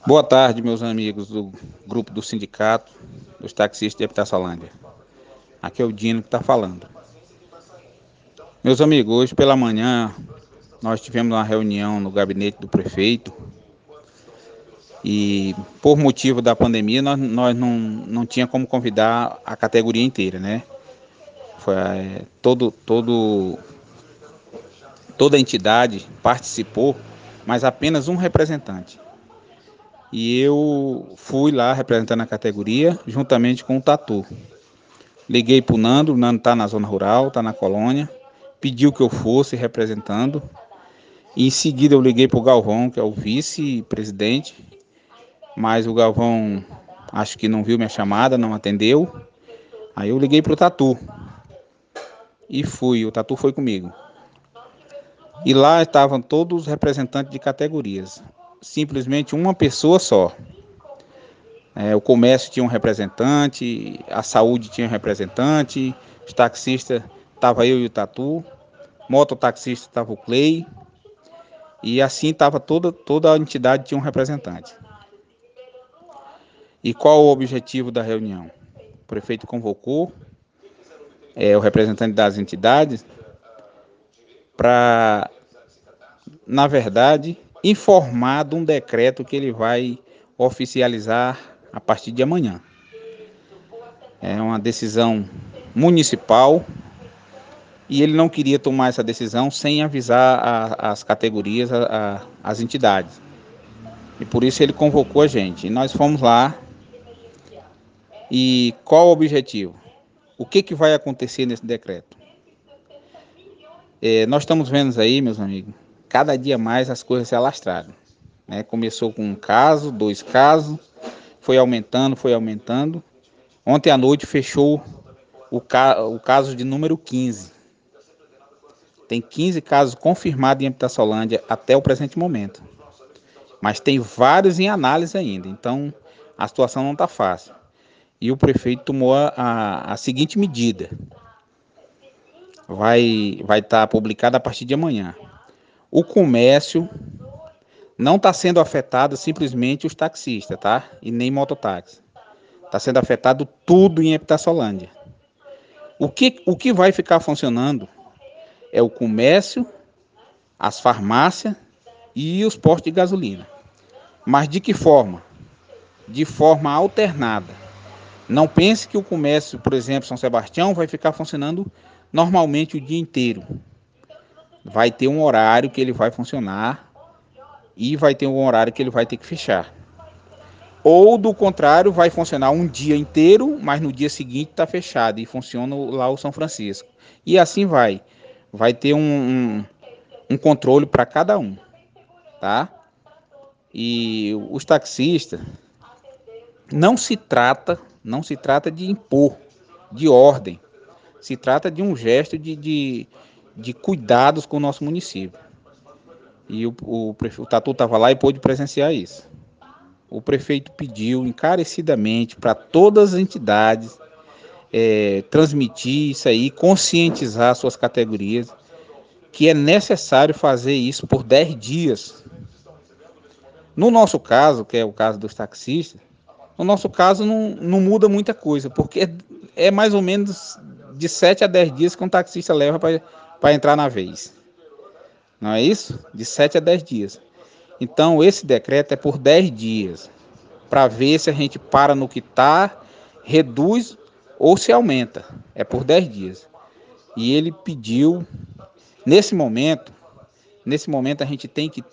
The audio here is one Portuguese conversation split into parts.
Boa tarde, meus amigos do grupo do sindicato dos taxistas de Epitaçolândia. Aqui é o Dino que está falando. Meus amigos, hoje pela manhã nós tivemos uma reunião no gabinete do prefeito e por motivo da pandemia nós não tinha como convidar a categoria inteira, né? Foi, toda a entidade participou, mas apenas um representante. E eu fui lá representando a categoria juntamente com o Tatu. Liguei para o Nando está na zona rural, está na colônia, pediu que eu fosse representando. E em seguida eu liguei para o Galvão, que é o vice-presidente, mas o Galvão acho que não viu minha chamada, não atendeu. Aí eu liguei para o Tatu e fui, o Tatu foi comigo. E lá estavam todos os representantes de categorias, simplesmente uma pessoa só. O comércio tinha um representante, a saúde tinha um representante, os taxistas, estava eu e o Tatu, mototaxista estava o Clay, e assim estava toda a entidade tinha um representante. E qual o objetivo da reunião? O prefeito convocou o representante das entidades para, na verdade, informar de um decreto que ele vai oficializar a partir de amanhã. É uma decisão municipal e ele não queria tomar essa decisão sem avisar as categorias, as entidades. E por isso ele convocou a gente. E nós fomos lá. E qual o objetivo? O que vai acontecer nesse decreto? Nós estamos vendo aí, meus amigos, cada dia mais as coisas se alastraram. Né? Começou com um caso, dois casos, foi aumentando, foi aumentando. Ontem à noite fechou o caso de número 15. Tem 15 casos confirmados em Epitaçolândia até o presente momento. Mas tem vários em análise ainda, então a situação não está fácil. E o prefeito tomou a seguinte medida. Vai estar publicada a partir de amanhã. O comércio não está sendo afetado simplesmente os taxistas, tá? E nem mototáxi. Está sendo afetado tudo em Epitaçolândia. O que vai ficar funcionando é o comércio, as farmácias e os postos de gasolina. Mas de que forma? De forma alternada. Não pense que o comércio, por exemplo, São Sebastião, vai ficar funcionando normalmente o dia inteiro. Vai ter um horário que ele vai funcionar e vai ter um horário que ele vai ter que fechar. Ou, do contrário, vai funcionar um dia inteiro, mas no dia seguinte está fechado e funciona lá o São Francisco. E assim vai. Vai ter um controle para cada um, tá? E os taxistas, não se trata de impor, de ordem. Se trata de um gesto de cuidados com o nosso município. E o Tatu estava lá e pôde presenciar isso. O prefeito pediu encarecidamente para todas as entidades transmitir isso aí, conscientizar suas categorias, que é necessário fazer isso por 10 dias. No nosso caso, que é o caso dos taxistas, no nosso caso não muda muita coisa, porque é mais ou menos de 7 a 10 dias que um taxista leva para entrar na vez. Não é isso? De 7 a 10 dias. Então, esse decreto é por 10 dias, para ver se a gente para no que está, reduz ou se aumenta. É por 10 dias. E ele pediu, nesse momento a gente tem que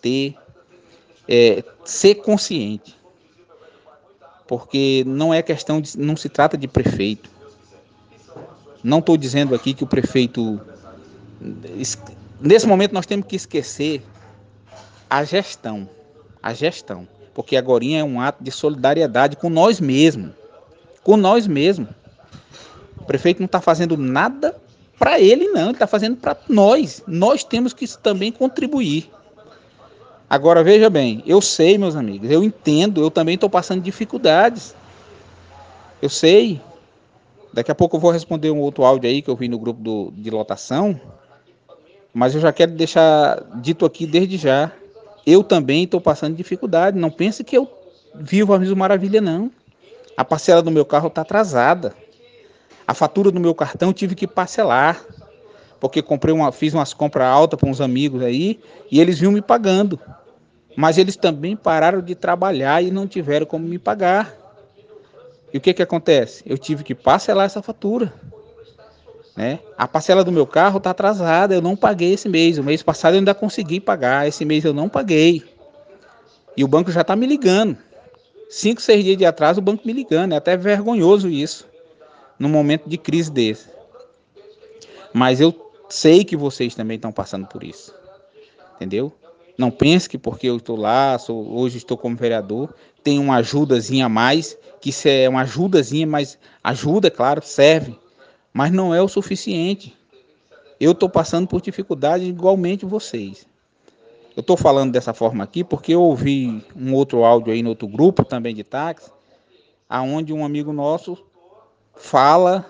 ser consciente, porque não é questão de, não se trata de prefeito. Não estou dizendo aqui que o prefeito, nesse momento nós temos que esquecer a gestão, porque agora é um ato de solidariedade com nós mesmos. O prefeito não está fazendo nada para ele, não, ele está fazendo para nós. Nós temos que também contribuir. Agora, veja bem, eu sei, meus amigos, eu entendo, eu também estou passando dificuldades. Eu sei. Daqui a pouco eu vou responder um outro áudio aí que eu vi no grupo de lotação, mas eu já quero deixar dito aqui desde já. Eu também estou passando dificuldade. Não pense que eu vivo a Mil Maravilha, não. A parcela do meu carro está atrasada. A fatura do meu cartão eu tive que parcelar, porque fiz umas compras altas para uns amigos aí, e eles vinham me pagando. Mas eles também pararam de trabalhar e não tiveram como me pagar. E o que que acontece? Eu tive que parcelar essa fatura, né? A parcela do meu carro está atrasada, eu não paguei esse mês. O mês passado eu ainda consegui pagar, esse mês eu não paguei. E o banco já está me ligando. 5, 6 dias de atraso o banco me ligando. É até vergonhoso isso, num momento de crise desse. Mas eu sei que vocês também estão passando por isso, entendeu? Não pense que porque eu estou lá, hoje estou como vereador, tem uma ajudazinha a mais, que isso é uma ajudazinha, mas ajuda, claro, serve, mas não é o suficiente. Eu estou passando por dificuldade igualmente vocês. Eu estou falando dessa forma aqui porque eu ouvi um outro áudio aí no outro grupo também de táxi, aonde um amigo nosso fala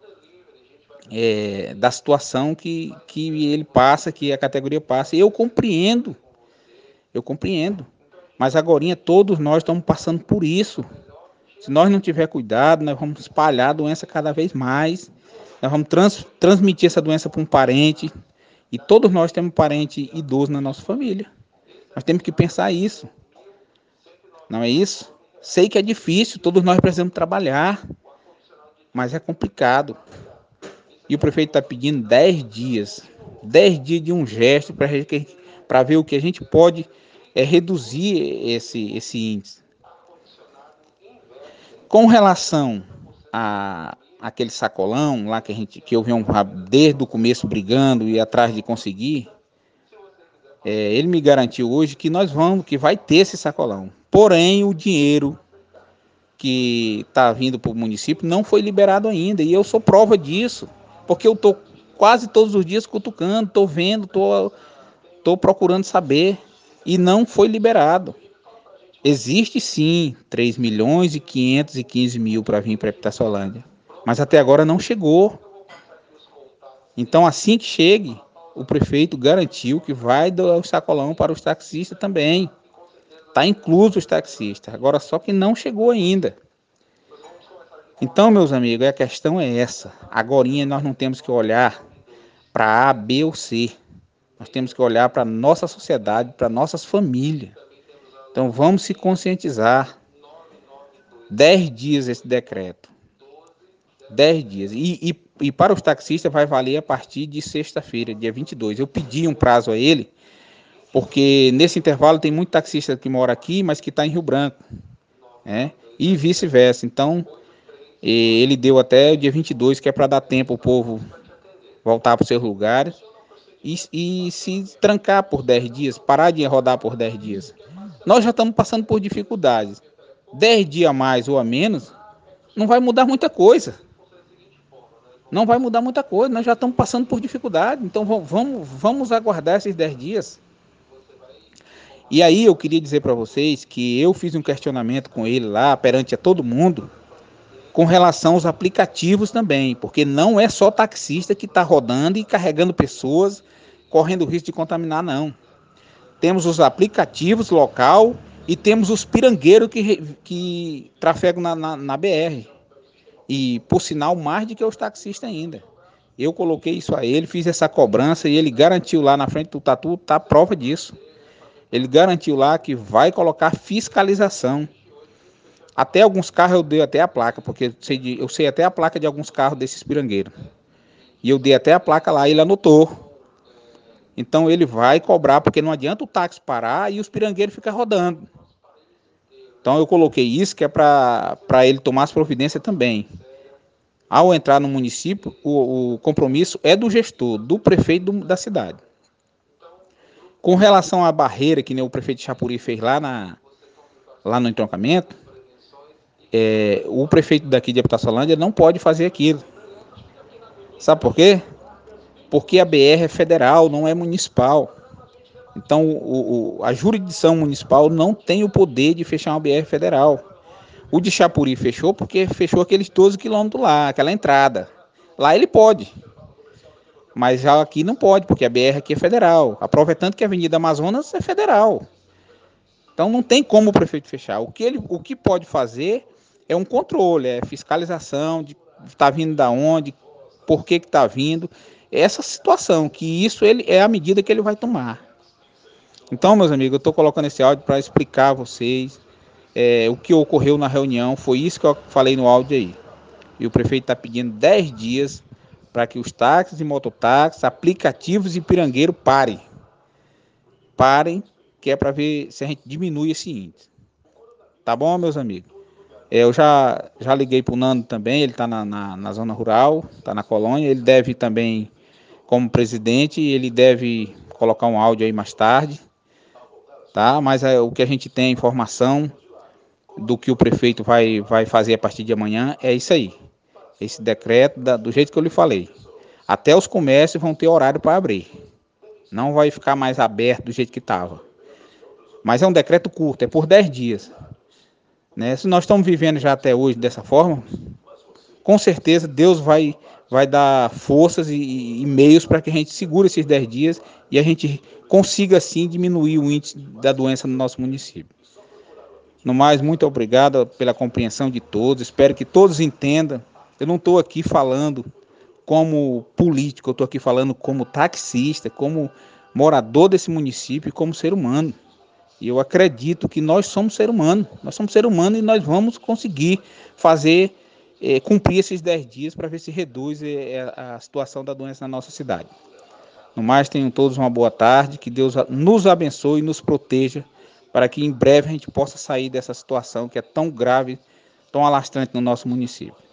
da situação que ele passa, que a categoria passa. E eu compreendo. Mas agorinha todos nós estamos passando por isso. Se nós não tiver cuidado, nós vamos espalhar a doença cada vez mais. Nós vamos transmitir essa doença para um parente. E todos nós temos parente idoso na nossa família. Nós temos que pensar isso. Não é isso? Sei que é difícil, todos nós precisamos trabalhar. Mas é complicado. E o prefeito está pedindo 10 dias. 10 dias de um gesto para ver o que a gente pode reduzir esse índice. Com relação a aquele sacolão lá que eu venho desde o começo brigando e atrás de conseguir, ele me garantiu hoje que vai ter esse sacolão. Porém, o dinheiro que está vindo para o município não foi liberado ainda, e eu sou prova disso, porque eu estou quase todos os dias cutucando, estou vendo, estou procurando saber, e não foi liberado. Existe sim 3.515.000 para vir para Itaçolândia, mas até agora não chegou. Então, assim que chegue, o prefeito garantiu que vai dar o sacolão para os taxistas também. Está incluso os taxistas, agora só que não chegou ainda. Então, meus amigos, a questão é essa. Agorinha nós não temos que olhar para A, B ou C. Nós temos que olhar para a nossa sociedade, para nossas famílias. Então, vamos se conscientizar. 10 dias esse decreto. 10 dias. E para os taxistas vai valer a partir de sexta-feira, dia 22. Eu pedi um prazo a ele, porque nesse intervalo tem muito taxista que mora aqui, mas que está em Rio Branco, né? E vice-versa. Então, ele deu até o dia 22, que é para dar tempo o povo voltar para os seus lugares e se trancar por 10 dias, parar de rodar por 10 dias. Nós já estamos passando por dificuldades. 10 dias a mais ou a menos não vai mudar muita coisa. Não vai mudar muita coisa, nós já estamos passando por dificuldade. Então vamos aguardar esses 10 dias. E aí eu queria dizer para vocês que eu fiz um questionamento com ele lá, perante a todo mundo, com relação aos aplicativos também, porque não é só taxista que está rodando e carregando pessoas, correndo risco de contaminar, não. Temos os aplicativos local e temos os pirangueiros que trafegam na BR. E, por sinal, mais do que os taxistas ainda. Eu coloquei isso a ele, fiz essa cobrança e ele garantiu lá na frente do Tatu, tá a prova disso. Ele garantiu lá que vai colocar fiscalização. Até alguns carros eu dei até a placa, porque eu sei até a placa de alguns carros desses pirangueiros. E eu dei até a placa lá, ele anotou. Então ele vai cobrar, porque não adianta o táxi parar e os pirangueiros ficar rodando. Então eu coloquei isso, que é para ele tomar as providências também. Ao entrar no município, o compromisso é do gestor, do prefeito da cidade. Com relação à barreira que nem o prefeito de Chapuri fez lá no entroncamento, o prefeito daqui de Itaçolândia não pode fazer aquilo. Sabe por quê? Porque a BR é federal, não é municipal. Então, a jurisdição municipal não tem o poder de fechar uma BR federal. O de Chapuri fechou porque fechou aqueles 12 quilômetros lá, aquela entrada. Lá ele pode. Mas já aqui não pode, porque a BR aqui é federal. A prova é tanto que a Avenida Amazonas é federal. Então não tem como o prefeito fechar. O que pode fazer é um controle, é fiscalização de está vindo da onde, por que está vindo, essa situação, que isso ele é a medida que ele vai tomar. Então, meus amigos, eu estou colocando esse áudio para explicar a vocês o que ocorreu na reunião, foi isso que eu falei no áudio aí. E o prefeito está pedindo 10 dias para que os táxis e mototáxis, aplicativos e pirangueiro parem. Parem, que é para ver se a gente diminui esse índice. Tá bom, meus amigos? Eu já liguei para o Nando também, ele está na zona rural, está na colônia, ele deve também, como presidente, ele deve colocar um áudio aí mais tarde, tá? Mas o que a gente tem informação do que o prefeito vai fazer a partir de amanhã é isso aí. Esse decreto, do jeito que eu lhe falei. Até os comércios vão ter horário para abrir. Não vai ficar mais aberto do jeito que estava. Mas é um decreto curto, é por 10 dias. Né? Se nós estamos vivendo já até hoje dessa forma, com certeza Deus vai dar forças e meios para que a gente segure esses 10 dias e a gente consiga, assim, diminuir o índice da doença no nosso município. No mais, muito obrigado pela compreensão de todos. Espero que todos entendam. Eu não estou aqui falando como político, eu estou aqui falando como taxista, como morador desse município e como ser humano. E eu acredito que nós somos ser humano. Nós somos ser humano e nós vamos conseguir fazer, cumprir esses 10 dias para ver se reduz a situação da doença na nossa cidade. No mais, tenham todos uma boa tarde, que Deus nos abençoe e nos proteja, para que em breve a gente possa sair dessa situação que é tão grave, tão alastrante no nosso município.